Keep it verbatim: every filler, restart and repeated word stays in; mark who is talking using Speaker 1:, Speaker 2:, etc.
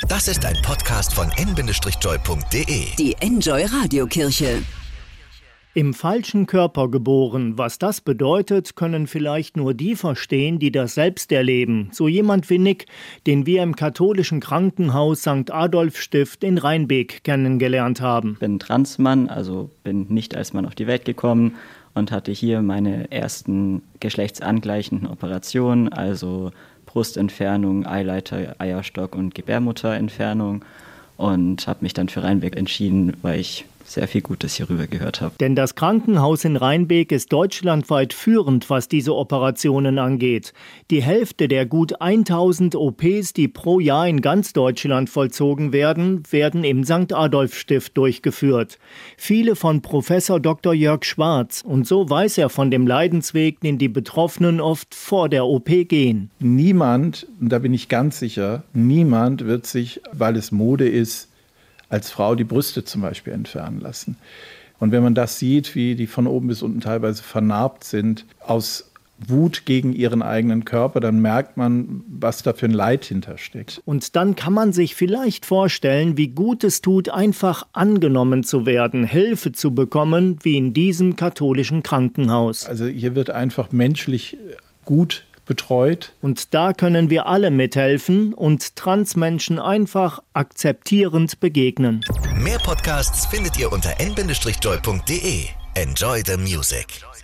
Speaker 1: Das ist ein Podcast von en Bindestrich-joy punkt de.
Speaker 2: Die Enjoy Radiokirche.
Speaker 3: Im falschen Körper geboren. Was das bedeutet, können vielleicht nur die verstehen, die das selbst erleben. So jemand wie Nick, den wir im katholischen Krankenhaus Sankt Adolf Stift in Rheinbeek kennengelernt haben.
Speaker 4: Ich bin Transmann, also bin nicht als Mann auf die Welt gekommen und hatte hier meine ersten geschlechtsangleichenden Operationen, also Brustentfernung, Eileiter, Eierstock und Gebärmutterentfernung, und habe mich dann für Rheinbeek entschieden, weil ich sehr viel Gutes hierüber gehört habe.
Speaker 3: Denn das Krankenhaus in Rheinbeek ist deutschlandweit führend, was diese Operationen angeht. Die Hälfte der gut tausend O Ps, die pro Jahr in ganz Deutschland vollzogen werden, werden im Sankt Adolf Stift durchgeführt. Viele von Professor Doktor Jörg Schwarz. Und so weiß er von dem Leidensweg, den die Betroffenen oft vor der O P gehen.
Speaker 5: Niemand, und da bin ich ganz sicher, niemand wird sich, weil es Mode ist, als Frau die Brüste zum Beispiel entfernen lassen. Und wenn man das sieht, wie die von oben bis unten teilweise vernarbt sind, aus Wut gegen ihren eigenen Körper, dann merkt man, was da für ein Leid hintersteckt.
Speaker 3: Und dann kann man sich vielleicht vorstellen, wie gut es tut, einfach angenommen zu werden, Hilfe zu bekommen, wie in diesem katholischen Krankenhaus.
Speaker 5: Also hier wird einfach menschlich gut betreut.
Speaker 3: Und da können wir alle mithelfen und Transmenschen einfach akzeptierend begegnen.
Speaker 1: Mehr Podcasts findet ihr unter en Bindestrich-joy punkt de. Enjoy the music.